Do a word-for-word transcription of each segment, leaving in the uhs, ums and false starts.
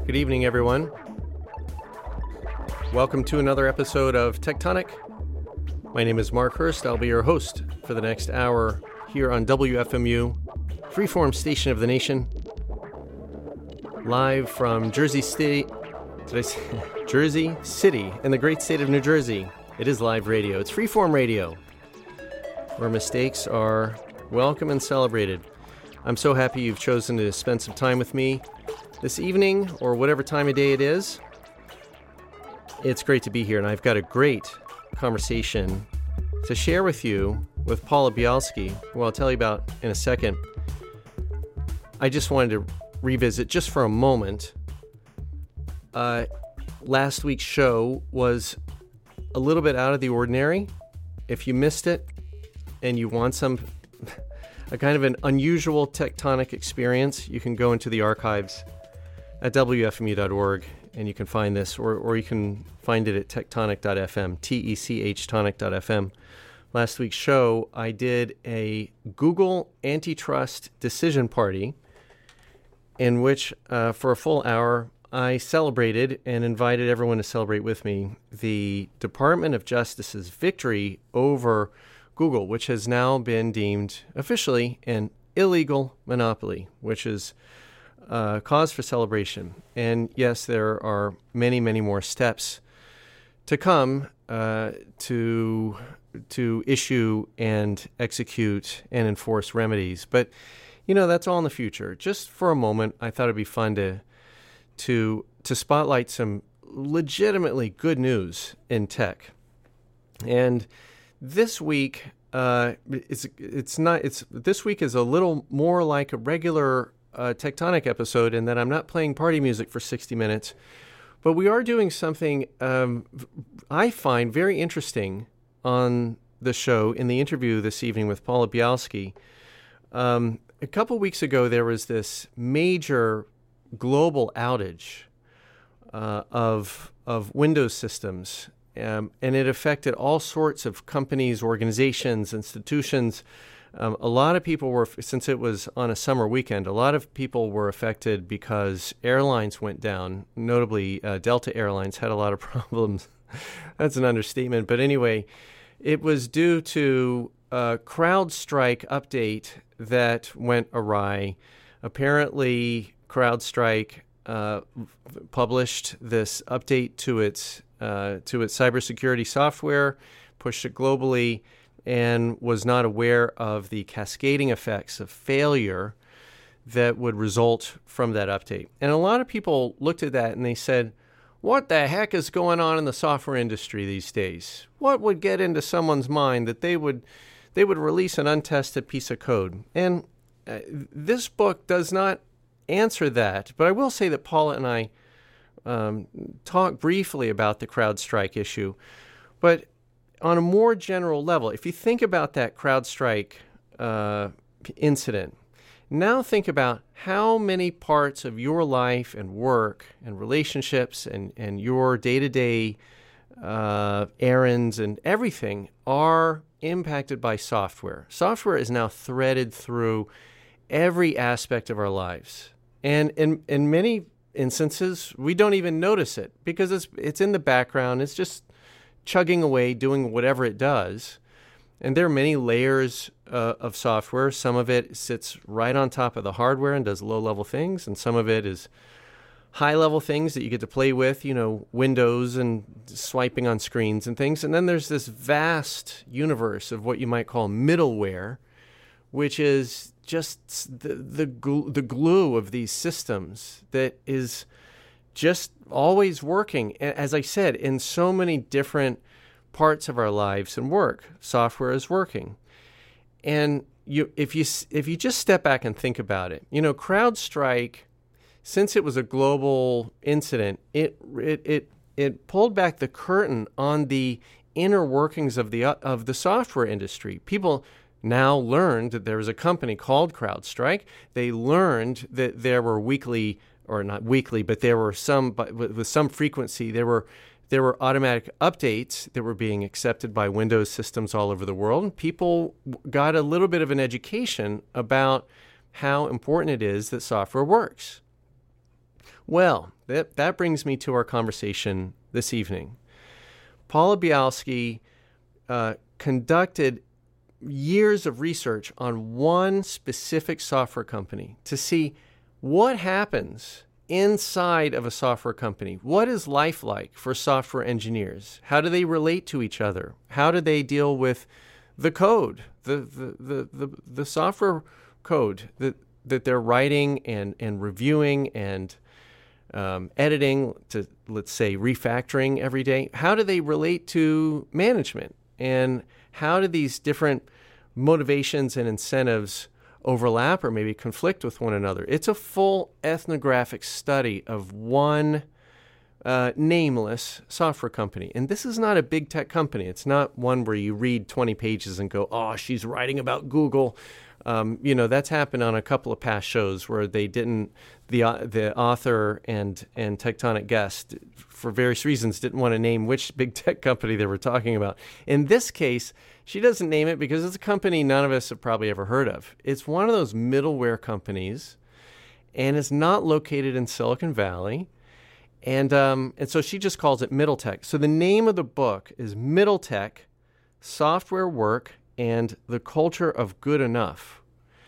Good evening, everyone. Welcome to another episode of Tectonic. My name is Mark Hurst. I'll be your host for the next hour here on W F M U, freeform station of the nation, live from Jersey City, did I say? Jersey City in the great state of New Jersey. It is live radio. It's freeform radio, where mistakes are welcome and celebrated. I'm so happy you've chosen to spend some time with me this evening, or whatever time of day it is. It's great to be here, and I've got a great conversation to share with you with Paula Bialski, who I'll tell you about in a second. I just wanted to revisit, just for a moment, uh, last week's show was a little bit out of the ordinary. If you missed it and you want some, a kind of an unusual tectonic experience, you can go into the archives at W F M U dot org, and you can find this, or, or you can find it at tectonic dot f m, T E C H tonic dot f m. Last week's show, I did a Google antitrust decision party in which, uh, for a full hour, I celebrated and invited everyone to celebrate with me the Department of Justice's victory over Google, which has now been deemed officially an illegal monopoly, which is Uh, cause for celebration. And yes, there are many, many more steps to come uh, to to issue and execute and enforce remedies. But, you know, that's all in the future. Just for a moment, I thought it'd be fun to to to spotlight some legitimately good news in tech. And this week, uh, it's it's not it's this week is a little more like a regular Uh, Tectonic episode, in that I'm not playing party music for sixty minutes, but we are doing something um, I find very interesting on the show in the interview this evening with Paula Bialski. Um, a couple weeks ago, there was this major global outage uh, of of Windows systems, um, and it affected all sorts of companies, organizations, institutions. Um, a lot of people were, since it was on a summer weekend, a lot of people were affected because airlines went down. Notably, uh, Delta Airlines had a lot of problems. That's an understatement. But anyway, it was due to a CrowdStrike update that went awry. Apparently, CrowdStrike uh, published this update to its uh, to its cybersecurity software, pushed it globally, and was not aware of the cascading effects of failure that would result from that update. And a lot of people looked at that and they said, what the heck is going on in the software industry these days? What would get into someone's mind that they would they would release an untested piece of code? And uh, this book does not answer that, but I will say that Paula and I um, talked briefly about the CrowdStrike issue. But on a more general level, if you think about that CrowdStrike uh, incident, now think about how many parts of your life and work and relationships and, and your day-to-day uh, errands and everything are impacted by software. Software is now threaded through every aspect of our lives. And in, in many instances, we don't even notice it because it's it's in the background. It's just chugging away, doing whatever it does. And there are many layers uh, of software. Some of it sits right on top of the hardware and does low-level things, and some of it is high-level things that you get to play with, you know, Windows and swiping on screens and things. And then there's this vast universe of what you might call middleware, which is just the the, gl- the glue of these systems that is just always working, as I said, in so many different parts of our lives and work. Software is working. And you, if you if you just step back and think about it, you know, CrowdStrike, since it was a global incident, it it it, it pulled back the curtain on the inner workings of the of the software industry. People now learned that there was a company called CrowdStrike. They learned that there were weekly, or not weekly, but there were some, but with some frequency, there were there were automatic updates that were being accepted by Windows systems all over the world. And people got a little bit of an education about how important it is that software works. Well, that, that brings me to our conversation this evening. Paula Bialski uh, conducted years of research on one specific software company to see what happens inside of a software company. What is life like for software engineers? How do they relate to each other? How do they deal with the code, the the the, the, the software code that, that they're writing and, and reviewing and um, editing to, let's say, refactoring every day? How do they relate to management? And how do these different motivations and incentives overlap or maybe conflict with one another? It's a full ethnographic study of one uh, nameless software company. And this is not a big tech company. It's not one where you read twenty pages and go, oh, she's writing about Google. Um, you know, that's happened on a couple of past shows where they didn't, the uh, the author and, and Tectonic guest, for various reasons, didn't want to name which big tech company they were talking about. In this case, she doesn't name it because it's a company none of us have probably ever heard of. It's one of those middleware companies, and it's not located in Silicon Valley. And um, and so she just calls it Middle Tech. So the name of the book is Middle Tech, Software Work, and the Culture of Good Enough.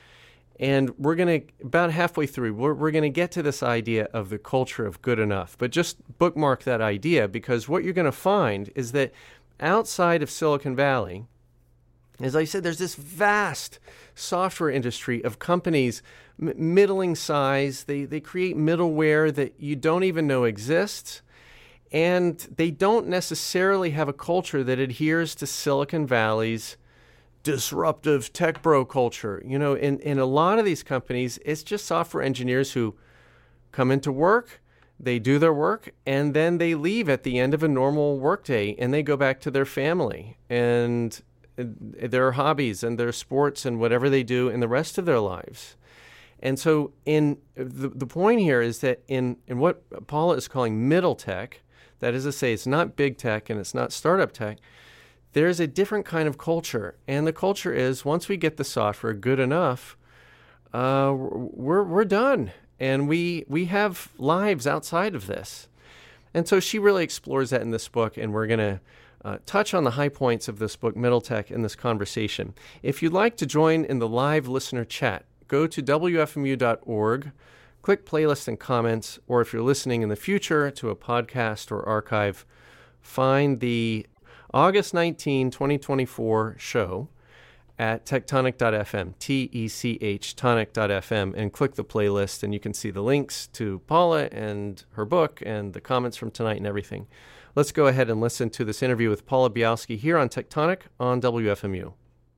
And we're going to, about halfway through, we're, we're going to get to this idea of the culture of good enough. But just bookmark that idea, because what you're going to find is that outside of Silicon Valley, as I said, there's this vast software industry of companies, m- middling size. They, they create middleware that you don't even know exists. And they don't necessarily have a culture that adheres to Silicon Valley's disruptive tech bro culture. You know, in, in a lot of these companies, it's just software engineers who come into work, they do their work, and then they leave at the end of a normal workday and they go back to their family and their hobbies and their sports and whatever they do in the rest of their lives. And so in the, the point here is that in, in what Paula is calling middle tech, that is to say, it's not big tech and it's not startup tech, there's a different kind of culture. And the culture is once we get the software good enough, uh, we're we're done. And we we have lives outside of this. And so she really explores that in this book, and we're going to uh, touch on the high points of this book, Middle Tech, in this conversation. If you'd like to join in the live listener chat, go to W F M U dot org, click playlist and comments, or if you're listening in the future to a podcast or archive, find the August nineteenth, twenty twenty-four show at tectonic dot f m, T E C H, tonic dot f m, and click the playlist, and you can see the links to Paula and her book and the comments from tonight and everything. Let's go ahead and listen to this interview with Paula Bialski here on Tectonic on W F M U.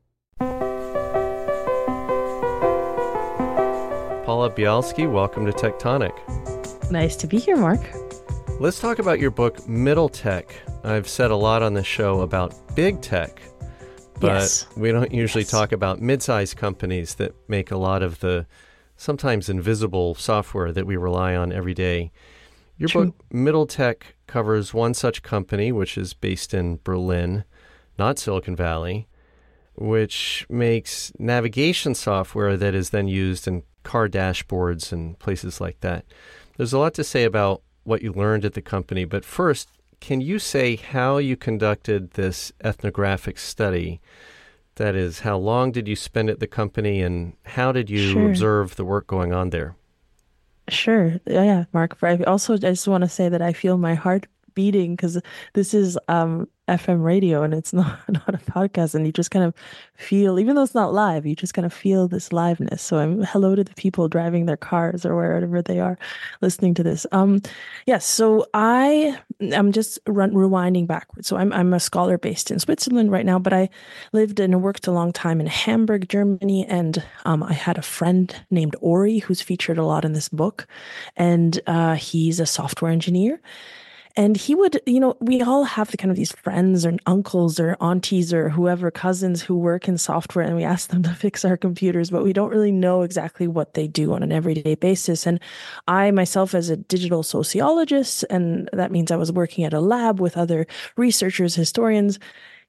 Paula Bialski, welcome to Tectonic. Nice to be here, Mark. Let's talk about your book, Middle Tech. I've said a lot on the show about big tech, but yes. we don't usually yes. talk about mid-sized companies that make a lot of the sometimes invisible software that we rely on every day. Your True. book, Middle Tech, covers one such company, which is based in Berlin, not Silicon Valley, which makes navigation software that is then used in car dashboards and places like that. There's a lot to say about what you learned at the company, but first, can you say how you conducted this ethnographic study? That is, how long did you spend at the company, and how did you Sure. observe the work going on there? Sure. Yeah, yeah, Mark. But I also I just want to say that I feel my heart beating because this is um, F M radio and it's not, not a podcast. And you just kind of feel, even though it's not live, you just kind of feel this liveness. So I'm hello to the people driving their cars or wherever they are listening to this. Um, yes. So I I'm just run, rewinding backwards. So I'm I'm a scholar based in Switzerland right now, but I lived and worked a long time in Hamburg, Germany, and um, I had a friend named Ori who's featured a lot in this book, and uh, he's a software engineer. And he would, you know, we all have the kind of these friends or uncles or aunties or whoever, cousins who work in software, and we ask them to fix our computers, but we don't really know exactly what they do on an everyday basis. And I myself, as a digital sociologist, and that means I was working at a lab with other researchers, historians,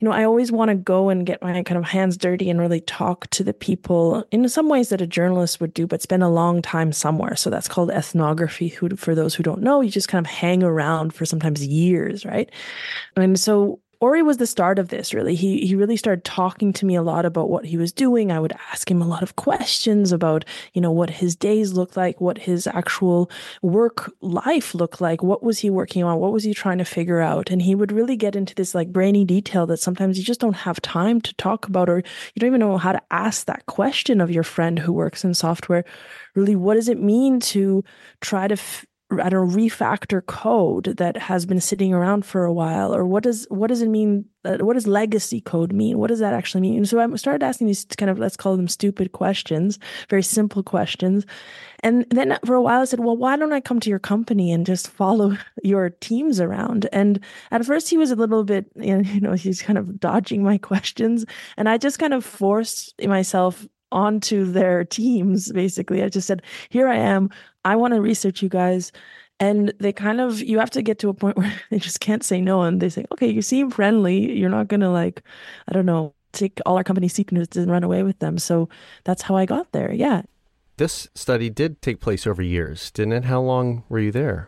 you know, I always want to go and get my kind of hands dirty and really talk to the people in some ways that a journalist would do, but spend a long time somewhere. So that's called ethnography. Who, for those who don't know, you just kind of hang around for sometimes years, right? And so Ori was the start of this, really. He he really started talking to me a lot about what he was doing. I would ask him a lot of questions about, you know, what his days looked like, what his actual work life looked like, what was he working on, what was he trying to figure out. And he would really get into this like brainy detail that sometimes you just don't have time to talk about, or you don't even know how to ask that question of your friend who works in software. Really, what does it mean to try to f- I don't know, refactor code that has been sitting around for a while? Or what does what does it mean? Uh, what does legacy code mean? What does that actually mean? And so I started asking these kind of, let's call them stupid questions, very simple questions. And then for a while I said, well, why don't I come to your company and just follow your teams around? And at first he was a little bit, you know, he's kind of dodging my questions. And I just kind of forced myself onto their teams, basically. I just said, here I am. I want to research you guys. And they kind of, you have to get to a point where they just can't say no. And they say, okay, you seem friendly. You're not going to like, I don't know, take all our company secrets and run away with them. So that's how I got there. Yeah. This study did take place over years, didn't it? How long were you there?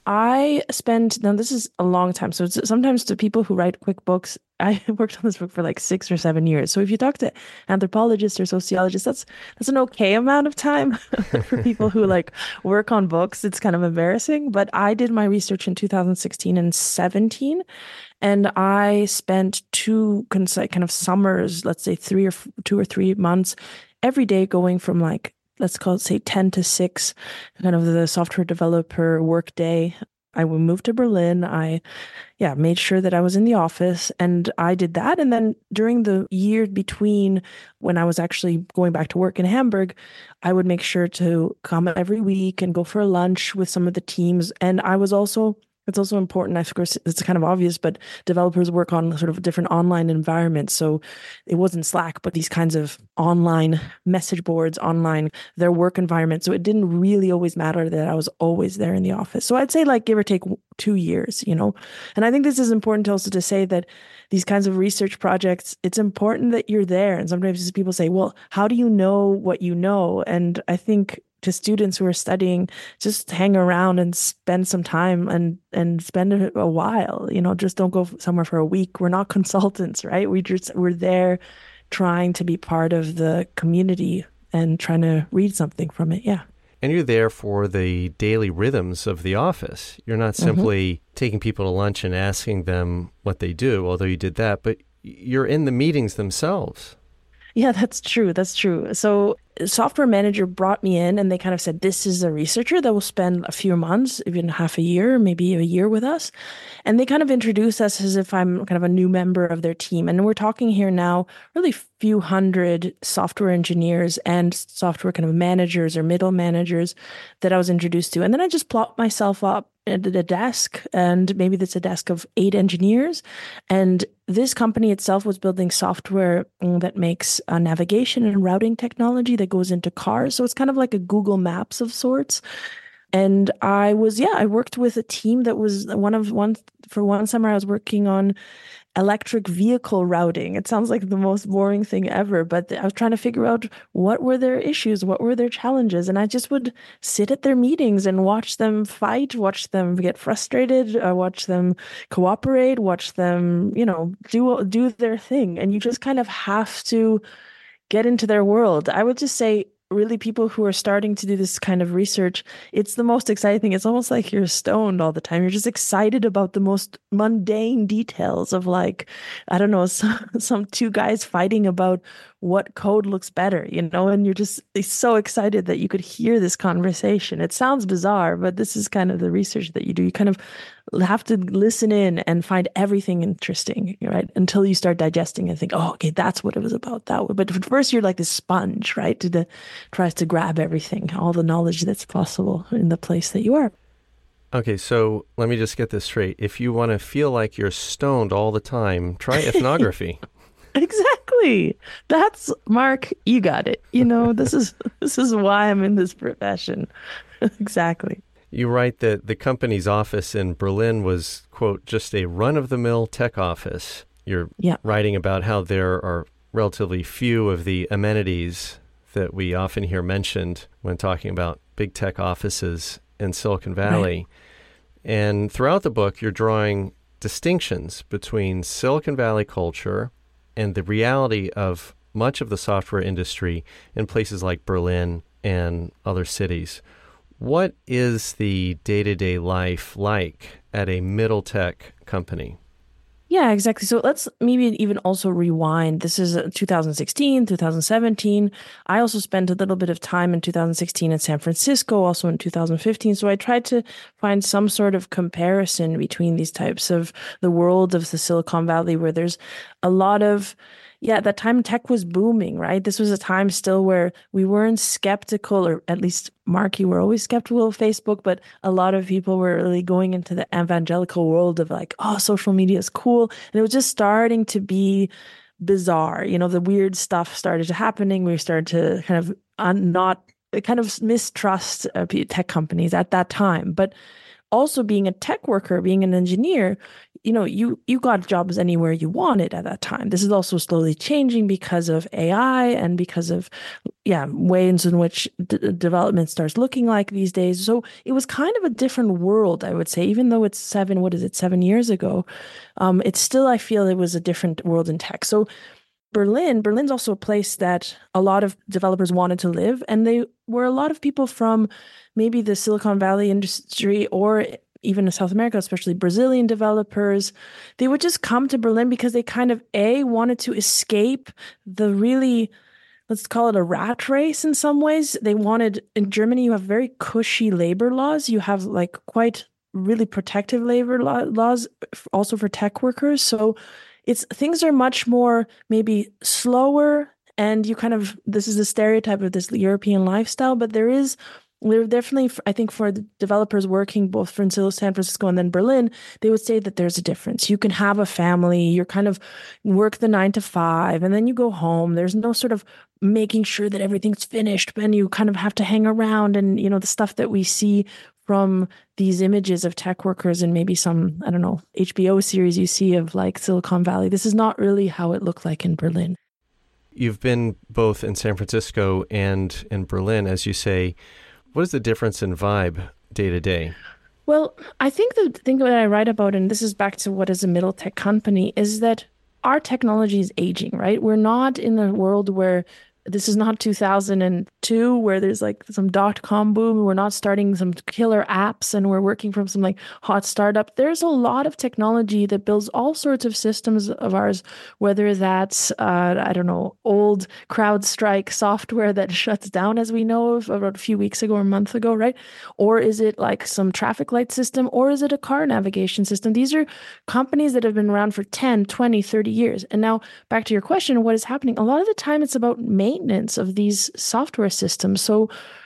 I spent, now this is a long time. So it's, sometimes to people who write quick books, I worked on this book for like six or seven years. So if you talk to anthropologists or sociologists, that's that's an okay amount of time. For people who like work on books, it's kind of embarrassing. But I did my research in two thousand sixteen and seventeen, and I spent two kind of summers, let's say three or f- two or three months, every day going from like, let's call it say ten to six, kind of the software developer work day. I moved to Berlin. I, yeah, made sure that I was in the office, and I did that. And then during the year between when I was actually going back to work in Hamburg, I would make sure to come every week and go for a lunch with some of the teams. And I was also It's also important, of course, it's kind of obvious, but developers work on sort of different online environments. So it wasn't Slack, but these kinds of online message boards, online, their work environment. So it didn't really always matter that I was always there in the office. So I'd say like give or take two years, you know. And I think this is important also to say that these kinds of research projects, it's important that you're there. And sometimes people say, well, how do you know what you know? And I think to students who are studying, just hang around and spend some time and and spend a, a while. You know, just don't go somewhere for a week. We're not consultants, right? We just we're there trying to be part of the community and trying to read something from it. Yeah. And you're there for the daily rhythms of the office. You're not simply mm-hmm. taking people to lunch and asking them what they do, although you did that, but you're in the meetings themselves. Yeah, that's true. That's true. So software manager brought me in and they kind of said, this is a researcher that will spend a few months, even half a year, maybe a year with us. And they kind of introduce us as if I'm kind of a new member of their team. And we're talking here now really few hundred software engineers and software kind of managers or middle managers that I was introduced to. And then I just plopped myself up at a desk, and maybe that's a desk of eight engineers. And this company itself was building software that makes a navigation and routing technology that goes into cars. So it's kind of like a Google Maps of sorts. And I was, yeah, I worked with a team that was one of one, for one summer I was working on electric vehicle routing. It sounds like the most boring thing ever, but I was trying to figure out what were their issues, what were their challenges. And I just would sit at their meetings and watch them fight, watch them get frustrated, uh, watch them cooperate, watch them, you know, do, do their thing. And you just kind of have to get into their world. I would just say, really, people who are starting to do this kind of research, it's the most exciting thing. It's almost like you're stoned all the time. You're just excited about the most mundane details of, like, I don't know, some, some two guys fighting about what code looks better, you know, and you're just so excited that you could hear this conversation. It sounds bizarre, but this is kind of the research that you do. You kind of have to listen in and find everything interesting, right? Until you start digesting and think, oh, okay, that's what it was about. That way. But at first you're like this sponge, right? To the tries to grab everything, all the knowledge that's possible in the place that you are. Okay, so let me just get this straight. If you want to feel like you're stoned all the time, try ethnography. Exactly. That's, Mark, you got it. You know, this is this is why I'm in this profession. Exactly. You write that the company's office in Berlin was, quote, just a run-of-the-mill tech office. You're Yeah. writing about how there are relatively few of the amenities that we often hear mentioned when talking about big tech offices in Silicon Valley. Right. And throughout the book, you're drawing distinctions between Silicon Valley culture and the reality of much of the software industry in places like Berlin and other cities. What is the day-to-day life like at a middle tech company? Yeah, exactly. So let's maybe even also rewind. This is uh, two thousand sixteen, two thousand seventeen. I also spent a little bit of time in two thousand sixteen in San Francisco, also in two thousand fifteen. So I tried to find some sort of comparison between these types of the world of the Silicon Valley, where there's a lot of, yeah, at that time tech was booming, right? This was a time still where we weren't skeptical, or at least Mark, you were always skeptical of Facebook, but a lot of people were really going into the evangelical world of like, oh, social media is cool. And it was just starting to be bizarre. You know, the weird stuff started to happening. We started to kind of un- not kind of mistrust uh, tech companies at that time. But also being a tech worker, being an engineer, you know, you you got jobs anywhere you wanted at that time. This is also slowly changing because of A I and because of, yeah, ways in which d- development starts looking like these days. So it was kind of a different world, I would say, even though it's seven, what is it, seven years ago. Um, it's still, I feel it was a different world in tech. So Berlin, Berlin's also a place that a lot of developers wanted to live, and they were a lot of people from maybe the Silicon Valley industry or even in South America, especially Brazilian developers. They would just come to Berlin because they kind of, A, wanted to escape the really, let's call it a rat race in some ways. They wanted, in Germany, you have very cushy labor laws. You have like quite really protective labor law, laws also for tech workers. So it's things are much more maybe slower, and you kind of, this is the stereotype of this European lifestyle, but there is there definitely, I think, for the developers working both for San Francisco and then Berlin, they would say that there's a difference. You can have a family, you're kind of work the nine to five, and then you go home. There's no sort of making sure that everything's finished, and you kind of have to hang around, and you know the stuff that we see from these images of tech workers and maybe some, I don't know, H B O series you see of like Silicon Valley. This is not really how it looked like in Berlin. You've been both in San Francisco and in Berlin, as you say. What is the difference in vibe day to day? Well, I think the thing that I write about, and this is back to what is a middle tech company, is that our technology is aging, right? We're not in a world where this is not two thousand two where there's like some dot-com boom. We're not starting some killer apps and we're working from some like hot startup. There's a lot of technology that builds all sorts of systems of ours, whether that's, uh, I don't know, old CrowdStrike software that shuts down, as we know of about a few weeks ago or a month ago, right? Or is it like some traffic light system, or is it a car navigation system? These are companies that have been around for ten, twenty, thirty years. And now back to your question, what is happening? A lot of the time it's about maintenance of these software systems. So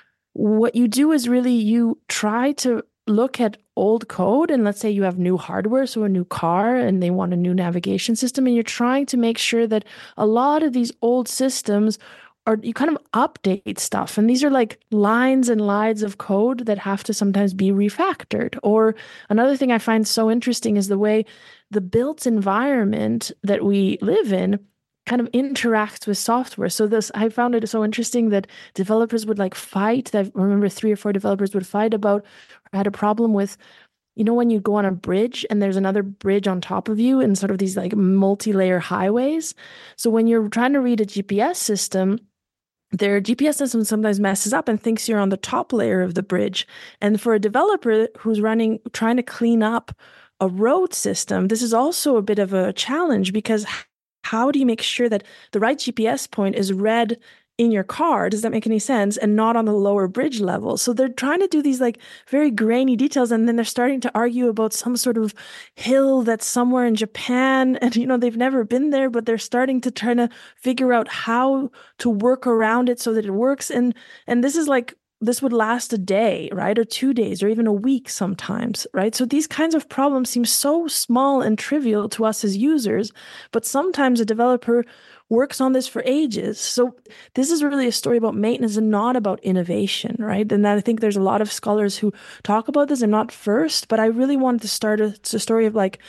what you do is really you try to look at old code, and let's say you have new hardware, so a new car, and they want a new navigation system, and you're trying to make sure that a lot of these old systems are, you kind of update stuff. And these are like lines and lines of code that have to sometimes be refactored. Or another thing I find so interesting is the way the built environment that we live in kind of interacts with software. So this, I found it so interesting that developers would like fight. I remember three or four developers would fight about, or had a problem with, you know, when you go on a bridge and there's another bridge on top of you and sort of these like multi-layer highways. So when you're trying to read a G P S system, their G P S system sometimes messes up and thinks you're on the top layer of the bridge. And for a developer who's running, trying to clean up a road system, this is also a bit of a challenge, because how do you make sure that the right G P S point is read in your car? Does that make any sense? And not on the lower bridge level. So they're trying to do these like very grainy details. And then they're starting to argue about some sort of hill that's somewhere in Japan. And, you know, they've never been there, but they're starting to try to figure out how to work around it so that it works. And, and this is like, this would last a day, right? Or two days, or even a week sometimes, right? So these kinds of problems seem so small and trivial to us as users, but sometimes a developer works on this for ages. So this is really a story about maintenance and not about innovation, right? And I think there's a lot of scholars who talk about this. I'm not first, but I really wanted to start a, a story of like,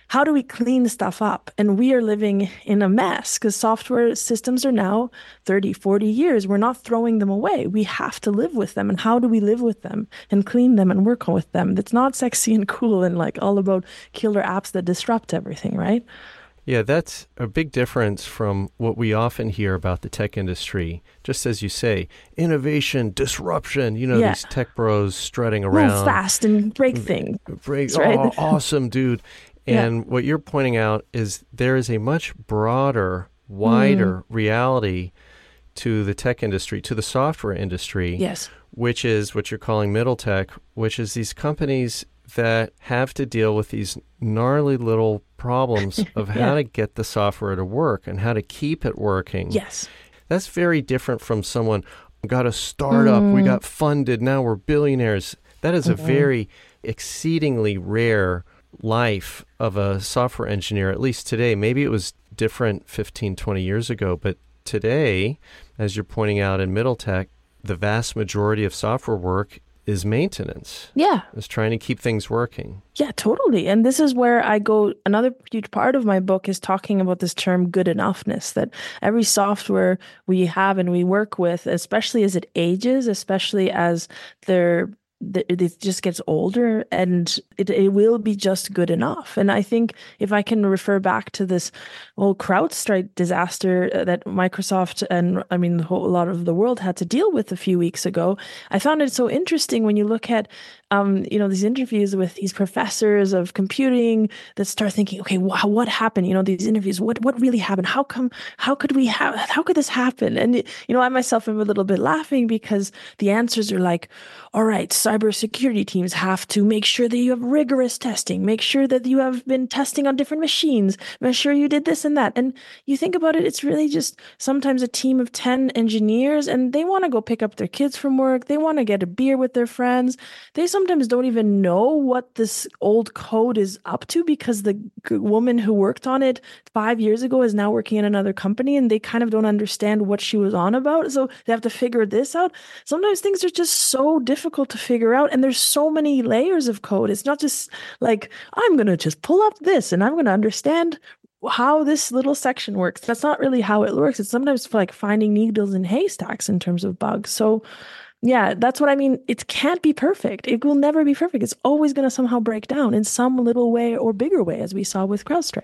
how do we clean stuff up? And we are living in a mess because software systems are now thirty, forty years. We're not throwing them away. We have to live with them. And how do we live with them and clean them and work with them? It's not sexy and cool and like all about killer apps that disrupt everything, right? Yeah, that's a big difference from what we often hear about the tech industry. Just as you say, innovation, disruption, you know, Yeah. these tech bros strutting around. Move fast and break things. Break, right? oh, awesome, dude. Yeah. And what you're pointing out is there is a much broader, wider reality to the tech industry, to the software industry, Yes. which is what you're calling middle tech, which is these companies that have to deal with these gnarly little problems of how Yeah. to get the software to work and how to keep it working. Yes. That's very different from someone, got a startup, we got funded, now we're billionaires. That is a very exceedingly rare life of a software engineer, at least today. Maybe it was different fifteen, twenty years ago, but today, as you're pointing out in middle tech, the vast majority of software work is maintenance. Yeah. Is trying to keep things working. Yeah, totally. And this is where I go. Another huge part of my book is talking about this term good enoughness, that every software we have and we work with, especially as it ages, especially as they're th- it just gets older, and it, it will be just good enough. And I think if I can refer back to this whole CrowdStrike disaster that Microsoft and I mean, the whole, a lot of the world had to deal with a few weeks ago, I found it so interesting when you look at, um, you know, these interviews with these professors of computing that start thinking, okay, wh- what happened? You know, these interviews, what what really happened? How come? How could we have? How could this happen? And you know, I myself am a little bit laughing because the answers are like, all right, cybersecurity teams have to make sure that you have rigorous testing, make sure that you have been testing on different machines, make sure you did this and that. And you think about it, it's really just sometimes a team of ten engineers, and they want to go pick up their kids from work. They want to get a beer with their friends. They sometimes don't even know what this old code is up to because the g- woman who worked on it five years ago is now working in another company, and they kind of don't understand what she was on about. So they have to figure this out. Sometimes things are just so difficult to figure out, and there's so many layers of code. It's not just like, I'm going to just pull up this and I'm going to understand how this little section works. That's not really how it works. It's sometimes like finding needles in haystacks in terms of bugs. So yeah, that's what I mean. It can't be perfect. It will never be perfect. It's always going to somehow break down in some little way or bigger way, as we saw with CrowdStrike.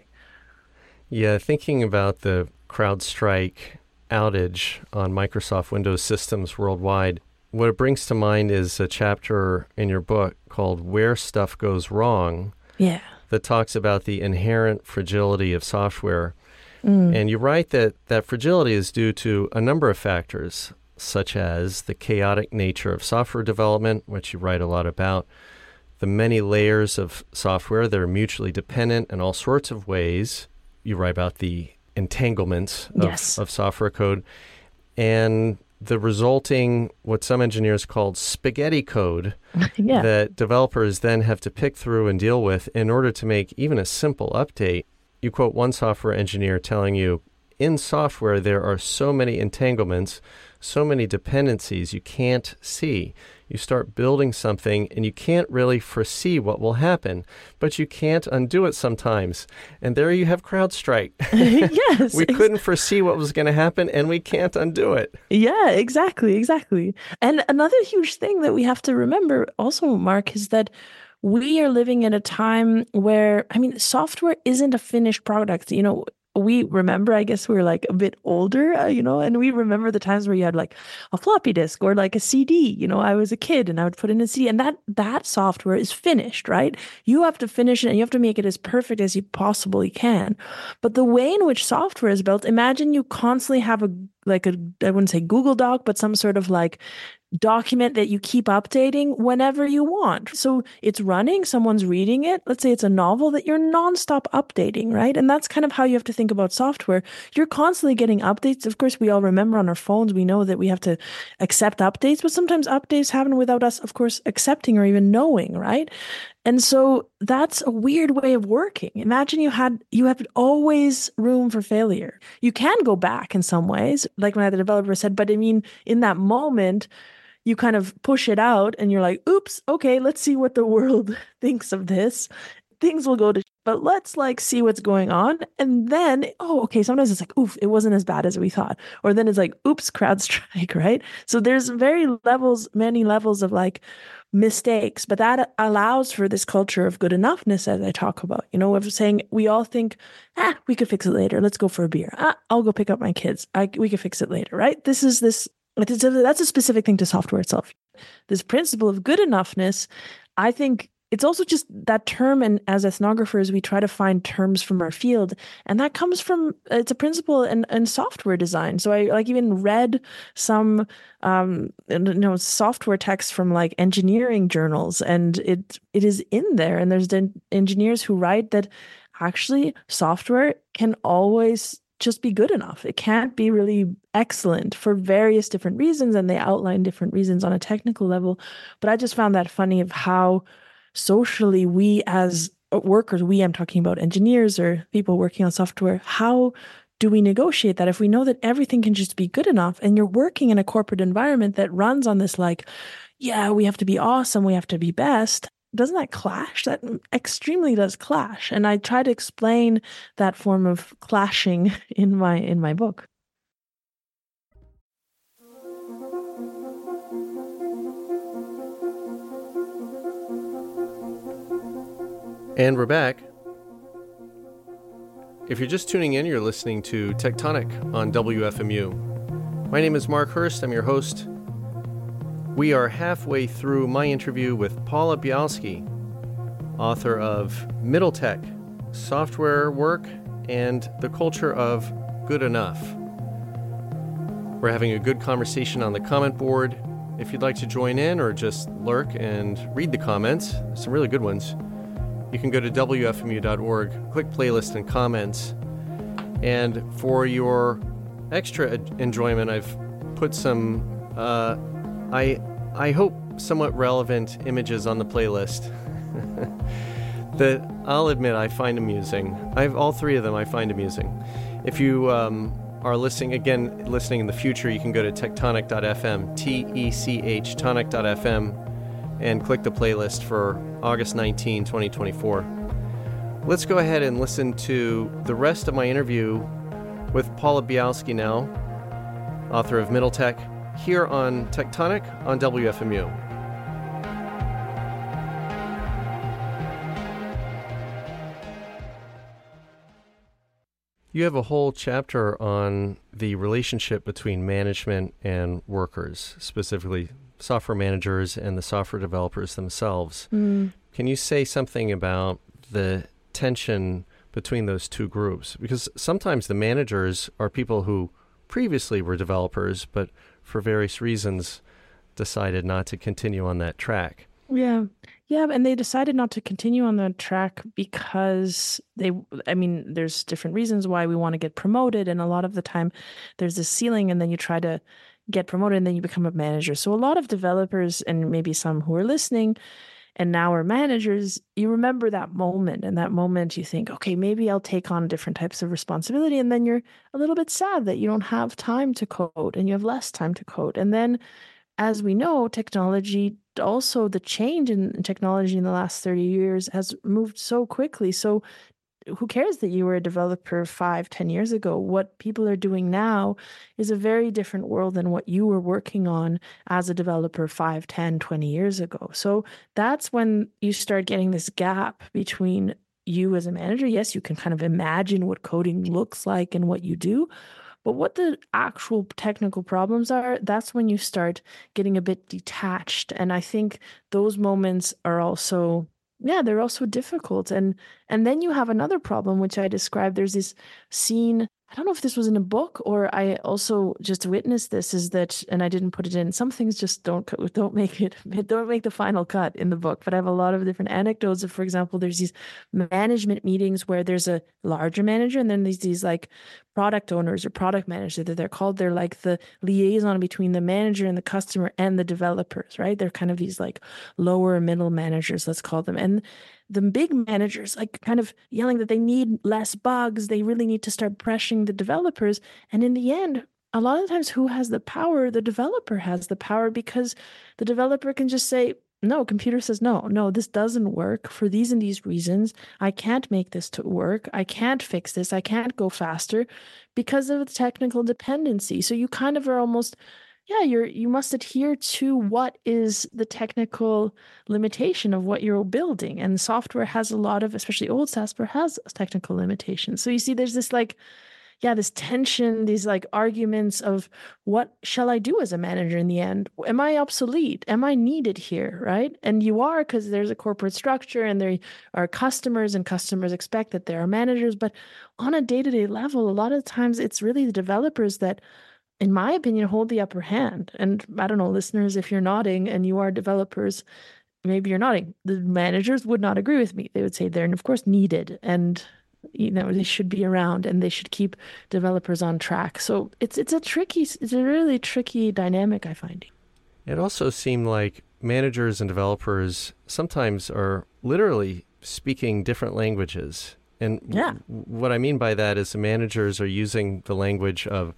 Yeah, thinking about the CrowdStrike outage on Microsoft Windows systems worldwide, what it brings to mind is a chapter in your book called Where Stuff Goes Wrong. Yeah. That talks about the inherent fragility of software. Mm. And you write that that fragility is due to a number of factors, such as the chaotic nature of software development, which you write a lot about, the many layers of software that are mutually dependent in all sorts of ways. You write about the entanglements of, yes. of software code, and the resulting, what some engineers called spaghetti code, yeah. that developers then have to pick through and deal with in order to make even a simple update. You quote one software engineer telling you, in software, there are so many entanglements, so many dependencies you can't see. You start building something and you can't really foresee what will happen, but you can't undo it sometimes. And there you have CrowdStrike. yes. We couldn't foresee what was going to happen and we can't undo it. Yeah, exactly, exactly. And another huge thing that we have to remember also, Mark, is that we are living in a time where, I mean, software isn't a finished product. You know, we remember, I guess we were like a bit older, uh, you know, and we remember the times where you had like a floppy disk or like a C D. You know, I was a kid and I would put in a C D, and that that software is finished, right? You have to finish it and you have to make it as perfect as you possibly can. But the way in which software is built, imagine you constantly have a like a, I wouldn't say Google Doc, but some sort of like document that you keep updating whenever you want. So it's running, someone's reading it. Let's say it's a novel that you're nonstop updating, right? And that's kind of how you have to think about software. You're constantly getting updates. Of course, we all remember on our phones, we know that we have to accept updates, but sometimes updates happen without us, of course, accepting or even knowing, right? And so that's a weird way of working. Imagine you had, you have always room for failure. You can go back in some ways, like when the developer said, but I mean, in that moment, you kind of push it out and you're like, oops, okay, let's see what the world thinks of this. things will go to, but let's like see what's going on. And then, oh, okay, sometimes it's like, oof, it wasn't as bad as we thought. Or then it's like, oops, CrowdStrike, right? So there's very levels, many levels of like mistakes, but that allows for this culture of good enoughness, as I talk about, you know, of saying we all think, ah, we could fix it later. Let's go for a beer. Ah, I'll go pick up my kids. I, we could fix it later, right? This is this, that's a specific thing to software itself. This principle of good enoughness, I think it's also just that term, and as ethnographers, we try to find terms from our field, and that comes from, it's a principle in, in software design. So I like even read some, um, you know, software text from like engineering journals, and it it is in there. And there's the engineers who write that actually software can always just be good enough. It can't be really excellent for various different reasons, and they outline different reasons on a technical level. But I just found that funny of how socially we as workers, we, I'm talking about engineers or people working on software, how do we negotiate that if we know that everything can just be good enough and you're working in a corporate environment that runs on this like, yeah, we have to be awesome, we have to be best? Doesn't that clash? That extremely does clash. And I try to explain that form of clashing in my in my book. And we're back. If you're just tuning in, you're listening to Tectonic on W F M U. My name is Mark Hurst. I'm your host. We are halfway through my interview with Paula Bialski, author of Middletech, Software Work and the Culture of Good Enough. We're having a good conversation on the comment board. If you'd like to join in or just lurk and read the comments, some really good ones, you can go to W F M U dot org, click playlist and comments. And for your extra enjoyment, I've put some, uh, I I hope, somewhat relevant images on the playlist that I'll admit I find amusing. I have all three of them I find amusing. If you um, are listening, again, listening in the future, you can go to tectonic dot f m, T E C H, tonic dot f m, and click the playlist for August nineteenth, twenty twenty-four. Let's go ahead and listen to the rest of my interview with Paula Bialski now, author of Middletech, here on Tectonic on W F M U. You have a whole chapter on the relationship between management and workers, specifically software managers and the software developers themselves. Mm. Can you say something about the tension between those two groups? Because sometimes the managers are people who previously were developers, but for various reasons decided not to continue on that track. Yeah. Yeah. And they decided not to continue on that track because they, I mean, there's different reasons why we want to get promoted. And a lot of the time there's this ceiling, and then you try to get promoted and then you become a manager. So a lot of developers, and maybe some who are listening and now are managers, you remember that moment, and that moment you think, okay, maybe I'll take on different types of responsibility. And then you're a little bit sad that you don't have time to code and you have less time to code. And then, as we know, technology, also the change in technology in the last thirty years has moved so quickly. So who cares that you were a developer five, ten years ago? What people are doing now is a very different world than what you were working on as a developer five, ten, twenty years ago. So that's when you start getting this gap between you as a manager. Yes, you can kind of imagine what coding looks like and what you do, but what the actual technical problems are, that's when you start getting a bit detached. And I think those moments are also, yeah, they're also difficult. And and then you have another problem, which I described. There's this scene, I don't know if this was in a book or I also just witnessed this, is that, and I didn't put it in, some things just don't don't make it, don't make the final cut in the book, but I have a lot of different anecdotes of, for example, there's these management meetings where there's a larger manager and then there's these like product owners or product managers that they're called. They're like the liaison between the manager and the customer and the developers, right? They're kind of these like lower middle managers, let's call them. And the big managers like kind of yelling that they need less bugs. They really need to start pressuring the developers. And in the end, a lot of times who has the power? The developer has the power, because the developer can just say, No, computer says no, no, this doesn't work for these and these reasons. I can't make this to work. I can't fix this. I can't go faster because of the technical dependency. So you kind of are almost, yeah, you're you must adhere to what is the technical limitation of what you're building. And software has a lot of, especially old software has technical limitations. So you see, there's this like yeah, this tension, these like arguments of what shall I do as a manager in the end? Am I obsolete? Am I needed here? Right. And you are, because there's a corporate structure and there are customers, and customers expect that there are managers. But on a day to day level, a lot of times it's really the developers that, in my opinion, hold the upper hand. And I don't know, listeners, if you're nodding and you are developers, maybe you're nodding. The managers would not agree with me. They would say they're, of course, needed. And you know, they should be around and they should keep developers on track. So it's it's a tricky, it's a really tricky dynamic, I find. It also seemed like managers and developers sometimes are literally speaking different languages. And yeah. w- what I mean by that is the managers are using the language of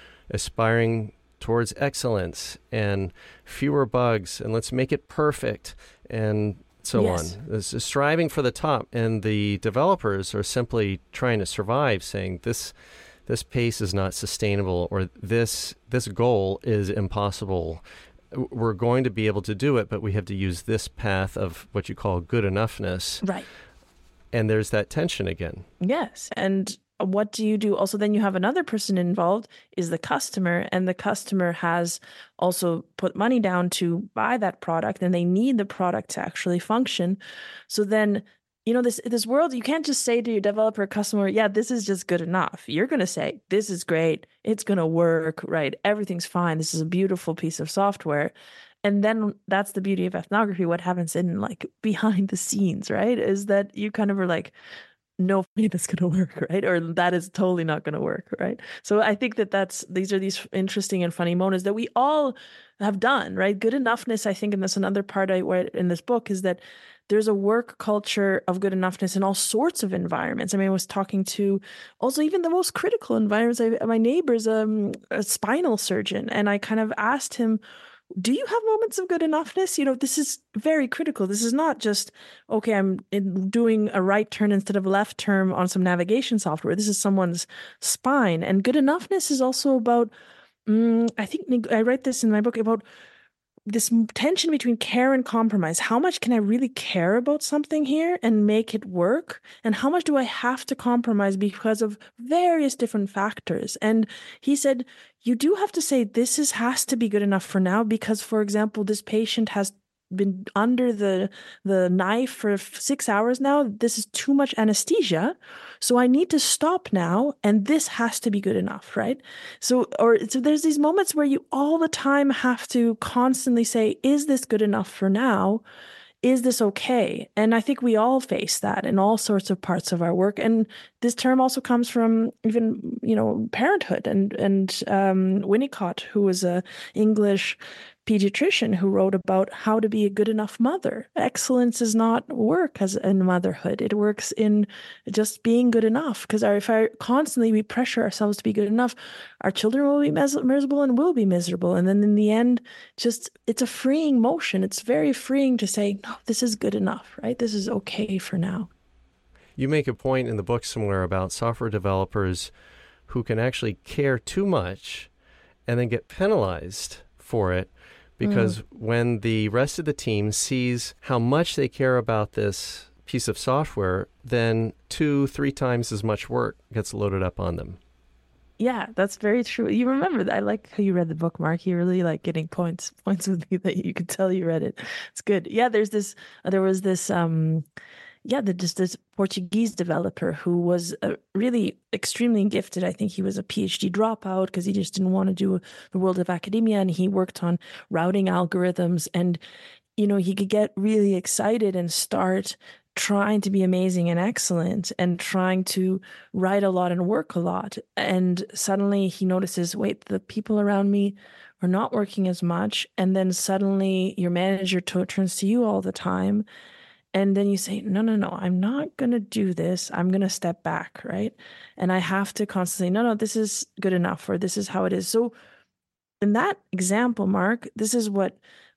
aspiring towards excellence and fewer bugs, and let's make it perfect, and so yes. on. This is striving for the top, and the developers are simply trying to survive, saying this this pace is not sustainable, or this this goal is impossible. We're going to be able to do it, but we have to use this path of what you call good enoughness. Right. And there's that tension again. Yes. And what do you do? Also, then you have another person involved, is the customer, and the customer has also put money down to buy that product, and they need the product to actually function. So then, you know, this this world, you can't just say to your developer, customer, yeah, this is just good enough. You're going to say, this is great. It's going to work, right? Everything's fine. This is a beautiful piece of software. And then that's the beauty of ethnography. What happens in like behind the scenes, right? Is that you kind of are like, no way that's going to work, right? Or that is totally not going to work, right? So I think that that's, these are these interesting and funny moments that we all have done, right? Good enoughness, I think, and that's another part I read in this book, is that there's a work culture of good enoughness in all sorts of environments. I mean, I was talking to also even the most critical environments. I, my neighbor's um, a spinal surgeon, and I kind of asked him, do you have moments of good enoughness? You know, this is very critical. This is not just, okay, I'm doing a right turn instead of a left turn on some navigation software. This is someone's spine. And good enoughness is also about, um, I think I write this in my book, about this tension between care and compromise. How much can I really care about something here and make it work? And how much do I have to compromise because of various different factors? And he said, you do have to say, this is has to be good enough for now, because, for example, this patient has been under the the knife for six hours now. This is too much anesthesia. So I need to stop now, and this has to be good enough, right? So, or so there's these moments where you all the time have to constantly say, is this good enough for now? Is this okay? And I think we all face that in all sorts of parts of our work. And this term also comes from even, you know, parenthood. And and um, Winnicott, who was a English pediatrician who wrote about how to be a good enough mother. Excellence is not work as in motherhood. It works in just being good enough. Because if I constantly we pressure ourselves to be good enough, our children will be mis- miserable and will be miserable. And then in the end, just it's a freeing motion. It's very freeing to say, no, this is good enough, right? This is okay for now. You make a point in the book somewhere about software developers who can actually care too much and then get penalized for it. Because mm. when the rest of the team sees how much they care about this piece of software, then two, three times as much work gets loaded up on them. Yeah, that's very true. You remember that. I like how you read the book, Mark. You really like getting points points with me that you could tell you read it. It's good. Yeah, there's this, there was this, um, yeah, the, just this Portuguese developer who was uh, really extremely gifted. I think he was a PhD dropout because he just didn't want to do the world of academia, and he worked on routing algorithms. And, you know, he could get really excited and start trying to be amazing and excellent and trying to write a lot and work a lot. And suddenly he notices, wait, the people around me are not working as much. And then suddenly your manager t- turns to you all the time. And then you say, no, no, no, I'm not going to do this. I'm going to step back, right? And I have to constantly, no, no, this is good enough, or this is how it is. So in that example, Mark, this is what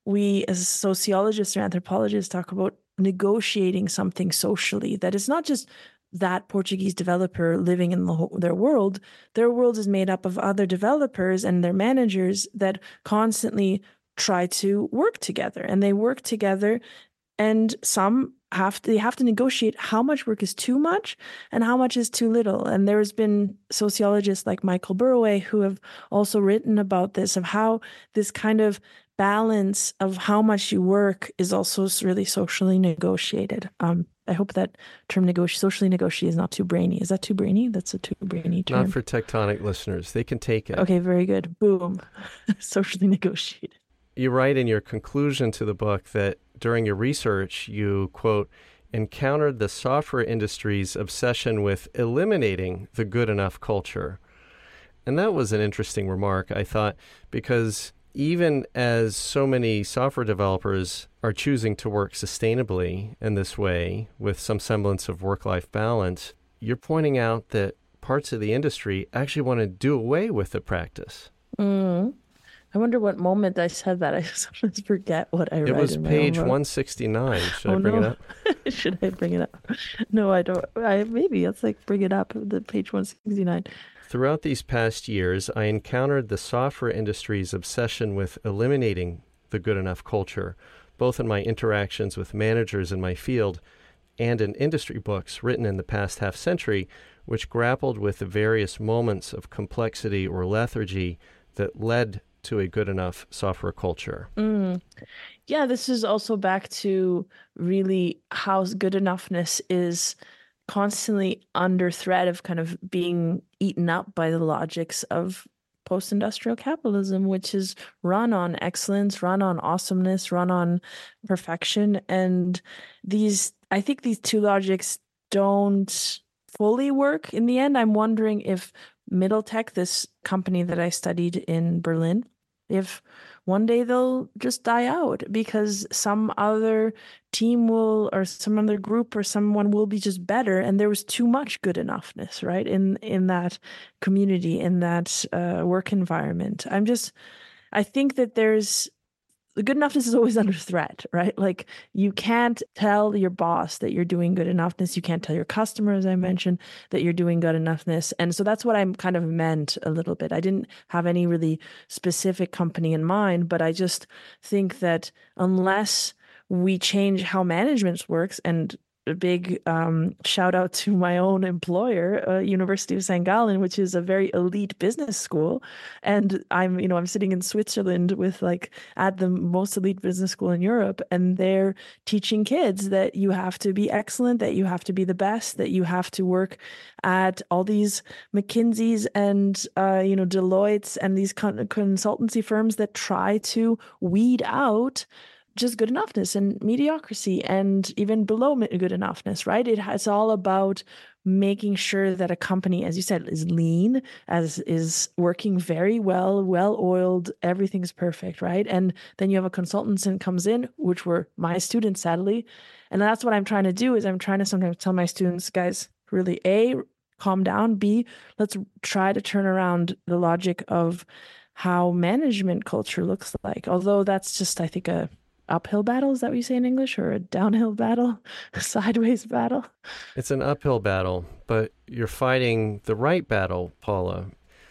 we as sociologists or anthropologists talk about negotiating something socially, that it's not just that Portuguese developer living in the whole, their world. Their world is made up of other developers and their managers that constantly try to work together, and they work together, and some have to, they have to negotiate how much work is too much and how much is too little. And there's been sociologists like Michael Burroway who have also written about this, of how this kind of balance of how much you work is also really socially negotiated. Um, I hope that term negoti- socially negotiate is not too brainy. Is that too brainy? That's a too brainy term. Not for tectonic listeners. They can take it. Okay, very good. Boom. Socially negotiated. You write in your conclusion to the book that during your research, you, quote, encountered the software industry's obsession with eliminating the good enough culture. And that was an interesting remark, I thought, because even as so many software developers are choosing to work sustainably in this way with some semblance of work-life balance, you're pointing out that parts of the industry actually want to do away with the practice. Mm. I wonder what moment I said that. I sometimes forget what I it read. It was in page one sixty-nine. Should oh, I bring no. it up? Should I bring it up? No, I don't. I maybe let's like bring it up. The page one sixty-nine. Throughout these past years, I encountered the software industry's obsession with eliminating the good enough culture, both in my interactions with managers in my field and in industry books written in the past half century, which grappled with the various moments of complexity or lethargy that led to a good enough software culture. Mm. Yeah, this is also back to really how good enoughness is constantly under threat of kind of being eaten up by the logics of post-industrial capitalism, which is run on excellence, run on awesomeness, run on perfection. And these, I think these two logics don't fully work in the end. I'm wondering if Middletech, this company that I studied in Berlin, if one day they'll just die out because some other team will, or some other group or someone will be just better, and there was too much good enoughness, right, in in that community, in that uh, work environment. I'm just, I think that there's, the good enoughness is always under threat, right? Like you can't tell your boss that you're doing good enoughness. You can't tell your customer, as I mentioned, that you're doing good enoughness. And so that's what I'm kind of meant a little bit. I didn't have any really specific company in mind, but I just think that unless we change how management works, and a big um, shout out to my own employer, uh, University of Saint Gallen, which is a very elite business school. And I'm, you know, I'm sitting in Switzerland with like at the most elite business school in Europe, and they're teaching kids that you have to be excellent, that you have to be the best, that you have to work at all these McKinseys and, uh, you know, Deloitte's and these con- consultancy firms that try to weed out just good enoughness and mediocrity and even below good enoughness, right? It has all about making sure that a company, as you said, is lean, as is working very well, well-oiled, everything's perfect, right? And then you have a consultant and comes in, which were my students, sadly. And that's what I'm trying to do, is I'm trying to sometimes tell my students, guys, really, A, calm down, B, let's try to turn around the logic of how management culture looks like. Although that's just, I think, a uphill battle, is that what you say in English, or a downhill battle, a sideways battle? It's an uphill battle, but you're fighting the right battle, Paula.